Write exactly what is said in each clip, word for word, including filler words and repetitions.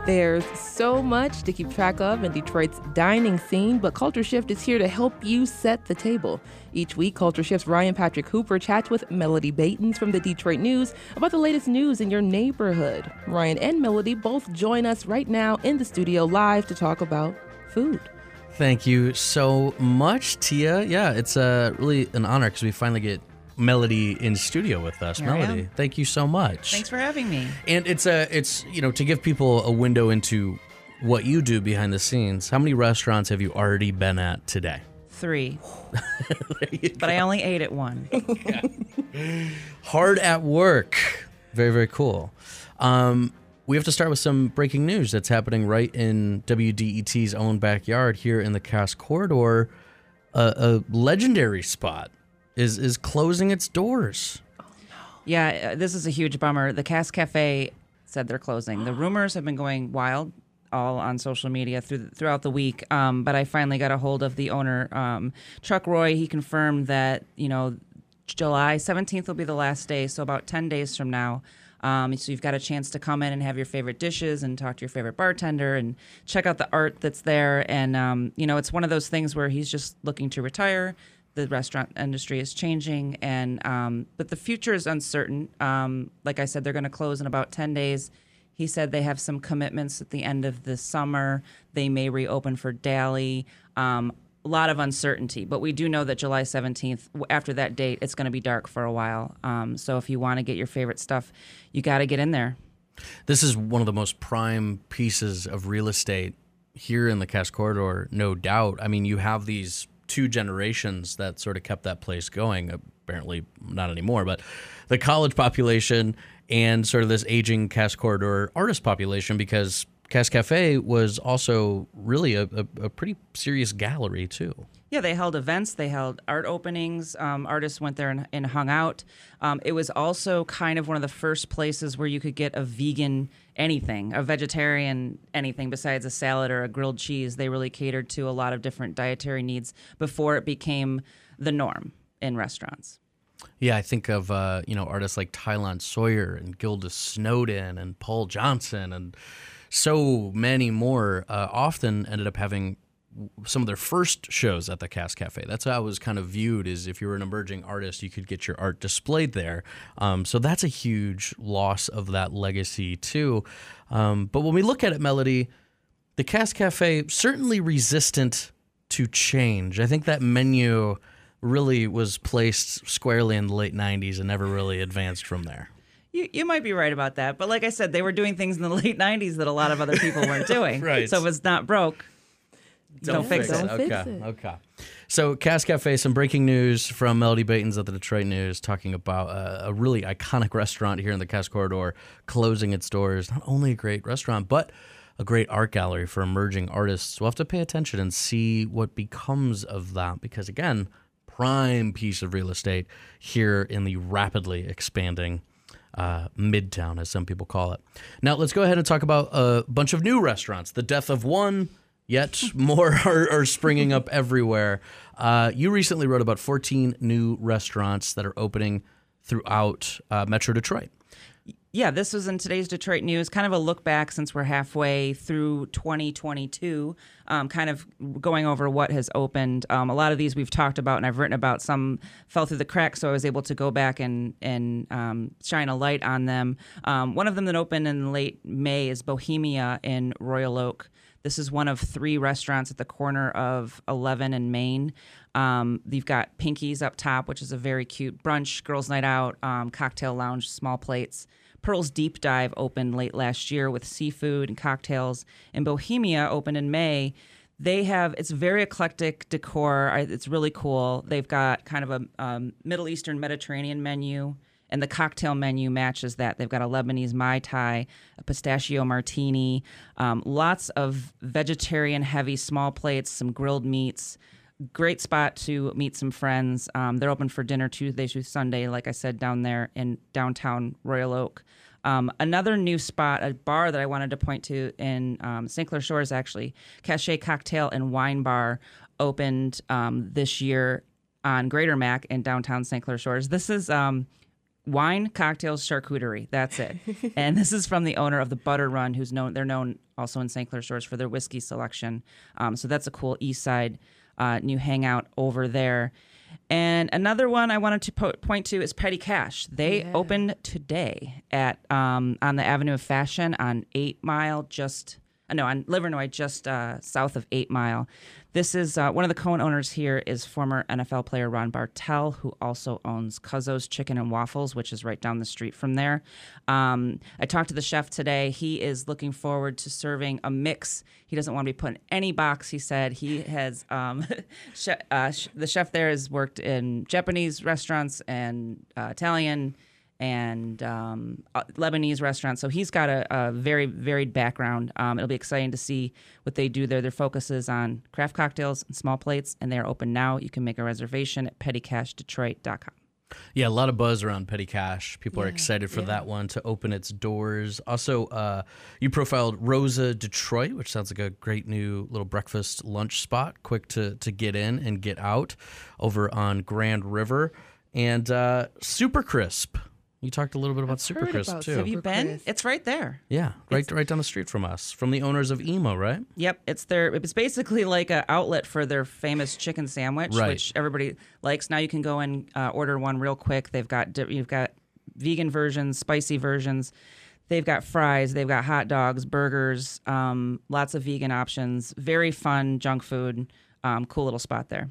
There's so much to keep track of in Detroit's dining scene, but Culture Shift is here to help you set the table. Each week, Culture Shift's Ryan Patrick Hooper chats with Melody Baitens from the Detroit News about the latest news in your neighborhood. Ryan and Melody both join us right now in the studio live to talk about food. Thank you so much, Tia. Yeah, it's uh, really an honor because we finally get Melody in studio with us. Here Melody, thank you so much. Thanks for having me. And it's a, it's you know, to give people a window into what you do behind the scenes. How many restaurants have you already been at today? Three. But I only ate at one. Yeah. Hard at work. Very, very cool. Um, we have to start with some breaking news that's happening right in W D E T's own backyard here in the Cass Corridor. A, a legendary spot is is closing its doors. Oh, no. Yeah, uh, this is a huge bummer. The Cass Cafe said they're closing. The rumors have been going wild all on social media through, throughout the week, um, but I finally got a hold of the owner, um, Chuck Roy. He confirmed that, you know, July seventeenth will be the last day, so about ten days from now. Um, so you've got a chance to come in and have your favorite dishes and talk to your favorite bartender and check out the art that's there. And, um, you know, it's one of those things where he's just looking to retire. The restaurant industry is changing, and um, but the future is uncertain. Um, like I said, they're going to close in about ten days. He said they have some commitments at the end of the summer. They may reopen for Dali. Um, a lot of uncertainty, but we do know that July seventeenth, after that date, it's going to be dark for a while. Um, so if you want to get your favorite stuff, you got to get in there. This is one of the most prime pieces of real estate here in the Cass Corridor, no doubt. I mean, you have these two generations that sort of kept that place going. Apparently not anymore, but the college population and sort of this aging Cass Corridor artist population, because Cass Cafe was also really a, a, a pretty serious gallery too. Yeah, they held events, they held art openings, um, artists went there and, and hung out. Um, it was also kind of one of the first places where you could get a vegan anything, a vegetarian anything besides a salad or a grilled cheese. They really catered to a lot of different dietary needs before it became the norm in restaurants. Yeah, I think of uh, you know artists like Tylon Sawyer and Gilda Snowden and Paul Johnson and so many more uh, often ended up having some of their first shows at the Cass Cafe. That's how it was kind of viewed, is if you were an emerging artist, you could get your art displayed there. Um, so that's a huge loss of that legacy too. Um, but when we look at it, Melody, the Cass Cafe certainly resistant to change. I think that menu really was placed squarely in the late nineties and never really advanced from there. You you might be right about that. But like I said, they were doing things in the late nineties that a lot of other people weren't doing. Right. So if it's not broke, don't, don't fix, fix it. Don't okay. fix it. Okay. So Cass Cafe, some breaking news from Melody Baitens at the Detroit News, talking about a, a really iconic restaurant here in the Cass Corridor closing its doors. Not only a great restaurant, but a great art gallery for emerging artists. We'll have to pay attention and see what becomes of that, because again, prime piece of real estate here in the rapidly expanding uh, Midtown, as some people call it. Now let's go ahead and talk about a bunch of new restaurants. The death of one, yet more are, are springing up everywhere. Uh, you recently wrote about fourteen new restaurants that are opening throughout uh, Metro Detroit. Yeah, this was in today's Detroit News, kind of a look back since we're halfway through twenty twenty-two, um, kind of going over what has opened. Um, a lot of these we've talked about and I've written about. Some fell through the cracks, so I was able to go back and, and um, shine a light on them. Um, one of them that opened in late May is Bohemia in Royal Oak. This is one of three restaurants at the corner of eleven and Main. Um, you've got Pinky's up top, which is a very cute brunch, girls' night out, um, cocktail lounge, small plates. Pearl's Deep Dive opened late last year with seafood and cocktails. And Bohemia opened in May. They have, it's very eclectic decor. It's really cool. They've got kind of a um, Middle Eastern Mediterranean menu, and the cocktail menu matches that. They've got a Lebanese Mai Tai, a pistachio martini, um, lots of vegetarian-heavy small plates, some grilled meats. Great spot to meet some friends. Um, they're open for dinner Tuesday through Sunday, like I said, down there in downtown Royal Oak. Um, another new spot, a bar that I wanted to point to in um, Saint Clair Shores, actually, Cachet Cocktail and Wine Bar, opened um, this year on Greater Mac in downtown Saint Clair Shores. This is um, wine, cocktails, charcuterie. That's it. And this is from the owner of the Butter Run, who's known. They're known also in Saint Clair stores for their whiskey selection. Um, so that's a cool East Side uh, new hangout over there. And another one I wanted to po- point to is Petty Cash. They Yeah. opened today at um, on the Avenue of Fashion on Eight Mile, just uh, no on Livernois, just uh, south of Eight Mile. This is uh, one of the co-owners here is former N F L player Ron Bartel, who also owns Cuzzo's Chicken and Waffles, which is right down the street from there. Um, I talked to the chef today. He is looking forward to serving a mix. He doesn't want to be put in any box. He said he has um, che- uh, sh- the chef there has worked in Japanese restaurants and uh, Italian and um, uh, Lebanese restaurants. So he's got a, a very varied background. Um, it'll be exciting to see what they do there. Their focus is on craft cocktails and small plates, and they are open now. You can make a reservation at petty cash detroit dot com. Yeah, a lot of buzz around Petty Cash. People are Yeah, excited for yeah. that one to open its doors. Also, uh, you profiled Rosa Detroit, which sounds like a great new little breakfast lunch spot, quick to, to get in and get out over on Grand River. And uh, Super Crisp. You talked a little bit about I've Super heard Crisp, about too. Super Have you been? Crisp. It's right there. Yeah, right right down the street from us, from the owners of Emo, right? Yep, it's their. It's basically like an outlet for their famous chicken sandwich, Right. which everybody likes. Now you can go and uh, order one real quick. They've got di- you've got vegan versions, spicy versions. They've got fries. They've got hot dogs, burgers, um, lots of vegan options. Very fun junk food. Um, cool little spot there.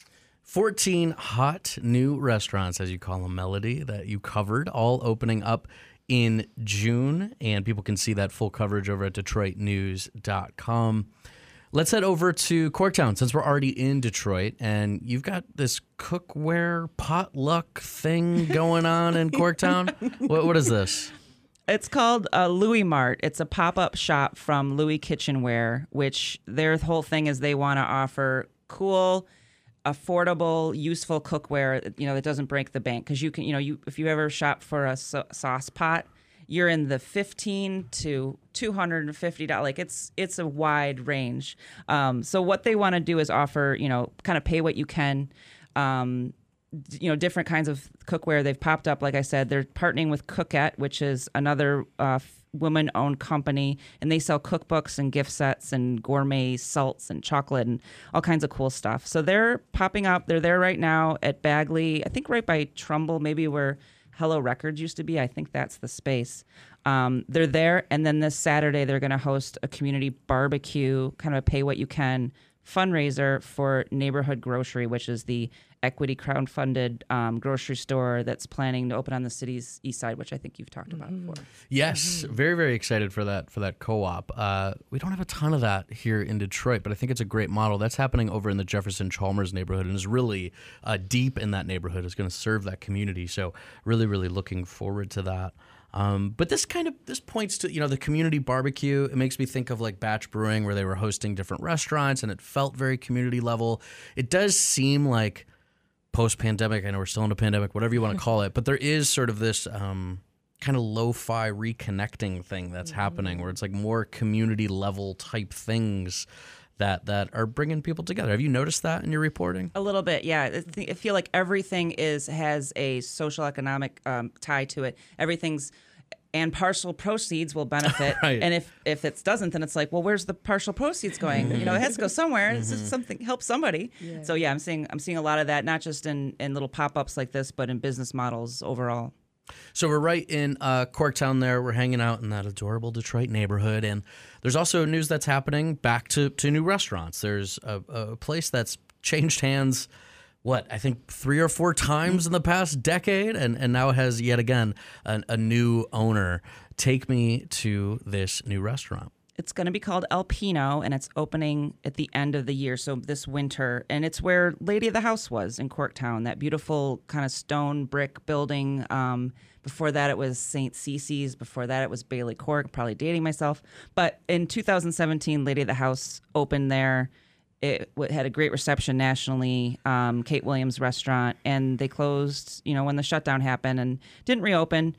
fourteen hot new restaurants, as you call them, Melody, that you covered, all opening up in June. And people can see that full coverage over at detroit news dot com. Let's head over to Corktown, since we're already in Detroit. And you've got this cookware potluck thing going on in Corktown. What, what is this? It's called uh, Louis Mart. It's a pop-up shop from Louis Kitchenware, which their whole thing is they want to offer cool, affordable, useful cookware, you know, that doesn't break the bank. Because you can, you know, you if you ever shop for a so- sauce pot, you're in the fifteen to two hundred fifty dollars. Like it's it's a wide range. Um, so what they want to do is offer, you know, kind of pay what you can. Um, d- you know, different kinds of cookware. They've popped up, like I said. They're partnering with Cookette, which is another uh, woman-owned company, and they sell cookbooks and gift sets and gourmet salts and chocolate and all kinds of cool stuff. So they're popping up. They're there right now at Bagley, I think right by Trumbull, maybe where Hello Records used to be. I think that's the space. Um, they're there, and then this Saturday they're going to host a community barbecue, kind of a pay-what-you-can fundraiser for Neighborhood Grocery, which is the equity crowdfunded um, grocery store that's planning to open on the city's east side, which I think you've talked about before. Yes, very, very excited for that for that co-op. Uh, we don't have a ton of that here in Detroit, but I think it's a great model. That's happening over in the Jefferson Chalmers neighborhood and is really uh, deep in that neighborhood. It's going to serve that community. So really, really looking forward to that. Um, but this kind of this points to, you know, the community barbecue. It makes me think of like Batch Brewing, where they were hosting different restaurants and it felt very community level. It does seem like post-pandemic, I know we're still in a pandemic, whatever you want to call it, but there is sort of this um, kind of lo-fi reconnecting thing that's mm-hmm. happening where it's like more community level type things that that are bringing people together. Have you noticed that in your reporting? I A little bit, yeah. I think- I feel like everything is has a social economic um, tie to it. Everything's and partial proceeds will benefit. Right. And if if it doesn't, then it's like, well, where's the partial proceeds going? You know, it has to go somewhere. It's just something help somebody. Yeah. So yeah, I'm seeing I'm seeing a lot of that, not just in, in little pop ups like this, but in business models overall. So we're right in uh, Corktown there. We're hanging out in that adorable Detroit neighborhood. And there's also news that's happening back to, to new restaurants. There's a, a place that's changed hands, what, I think three or four times in the past decade, and, and now has yet again an, a new owner. Take me to this new restaurant. It's going to be called El Pino, and it's opening at the end of the year, so this winter. And it's where Lady of the House was in Corktown, that beautiful kind of stone brick building. Um, before that, it was Saint Cece's. Before that, it was Bailey Cork. Probably dating myself. But in two thousand seventeen, Lady of the House opened there. It w- had a great reception nationally, um, Kate Williams restaurant, and they closed, you know, when the shutdown happened and didn't reopen.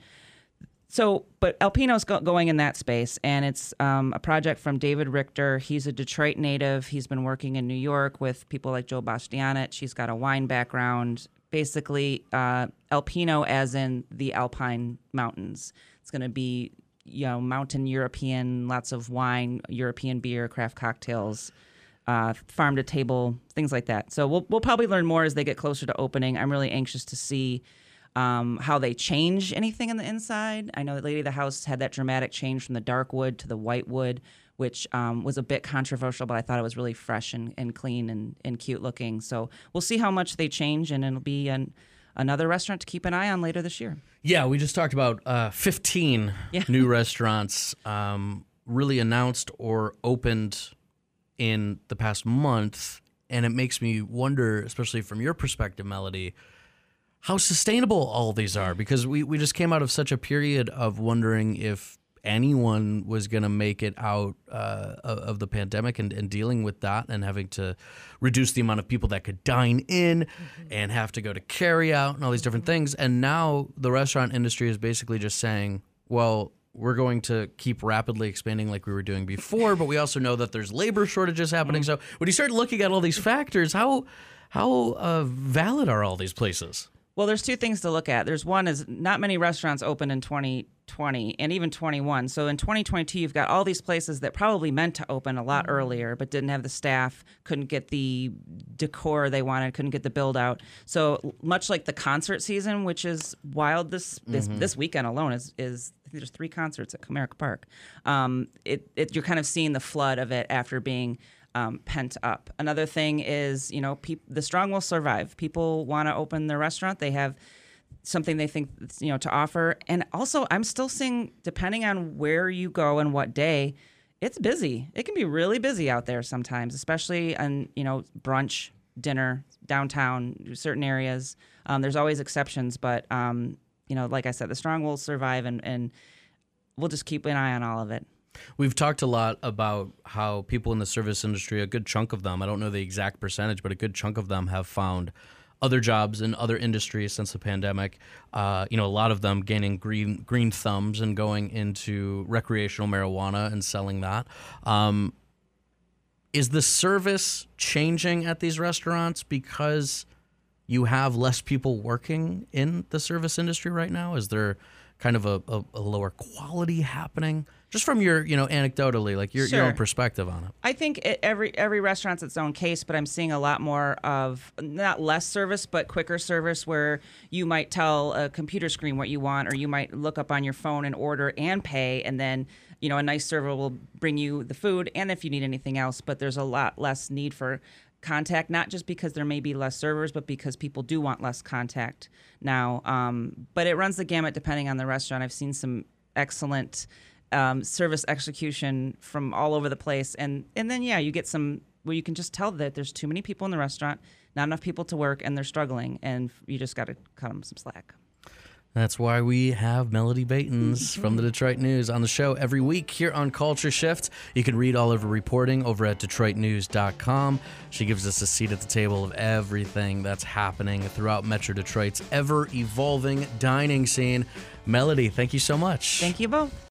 So, but El Pino's go- going in that space, and it's um, a project from David Richter. He's a Detroit native. He's been working in New York with people like Joe Bastianich. He's got a wine background, basically uh, Alpino as in the Alpine Mountains. It's going to be, you know, mountain European, lots of wine, European beer, craft cocktails, uh, farm to table, things like that. So we'll we'll probably learn more as they get closer to opening. I'm really anxious to see um, how they change anything in the inside. I know that Lady of the House had that dramatic change from the dark wood to the white wood, which um, was a bit controversial, but I thought it was really fresh and, and clean and, and cute looking. So we'll see how much they change, and it'll be an, another restaurant to keep an eye on later this year. Yeah, we just talked about uh, fifteen Yeah. new restaurants um, really announced or opened in the past month, and it makes me wonder, especially from your perspective, Melody, how sustainable all these are, because we, we just came out of such a period of wondering if anyone was going to make it out uh, of the pandemic and, and dealing with that and having to reduce the amount of people that could dine in mm-hmm. and have to go to carry out and all these different things. And now the restaurant industry is basically just saying, well, we're going to keep rapidly expanding like we were doing before, but we also know that there's labor shortages happening. Mm-hmm. So when you start looking at all these factors, how how uh, valid are all these places? Well, there's two things to look at. There's one is not many restaurants opened in twenty twenty and even twenty-one. So in twenty twenty-two, you've got all these places that probably meant to open a lot mm-hmm. earlier, but didn't have the staff, couldn't get the decor they wanted, couldn't get the build out. So much like the concert season, which is wild this this, mm-hmm. this weekend alone is is I think there's three concerts at Comerica Park. Um, it, it you're kind of seeing the flood of it after being Um, pent up. Another thing is, you know, peop- the strong will survive. People want to open their restaurant. They have something they think, you know, to offer. And also, I'm still seeing, depending on where you go and what day, it's busy. It can be really busy out there sometimes, especially on, you know, brunch, dinner, downtown, certain areas. Um, there's always exceptions, but, um, you know, like I said, the strong will survive, and, and we'll just keep an eye on all of it. We've talked a lot about how people in the service industry, a good chunk of them, I don't know the exact percentage, but a good chunk of them have found other jobs in other industries since the pandemic. Uh, you know, a lot of them gaining green green thumbs and going into recreational marijuana and selling that. Um, is the service changing at these restaurants because you have less people working in the service industry right now? Is there kind of a, a, a lower quality happening? Just from your, you know, anecdotally, like your, Sure. your own perspective on it. I think it, every every restaurant's its own case, but I'm seeing a lot more of not less service, but quicker service, where you might tell a computer screen what you want, or you might look up on your phone and order and pay, and then, you know, a nice server will bring you the food and if you need anything else. But there's a lot less need for contact, not just because there may be less servers, but because people do want less contact now. Um, but it runs the gamut depending on the restaurant. I've seen some excellent um, service execution from all over the place. And, and then, yeah, you get some where you can just tell that there's too many people in the restaurant, not enough people to work, and they're struggling. And you just got to cut them some slack. That's why we have Melody Baitens from the Detroit News on the show every week here on Culture Shift. You can read all of her reporting over at detroit news dot com. She gives us a seat at the table of everything that's happening throughout Metro Detroit's ever-evolving dining scene. Melody, thank you so much. Thank you both.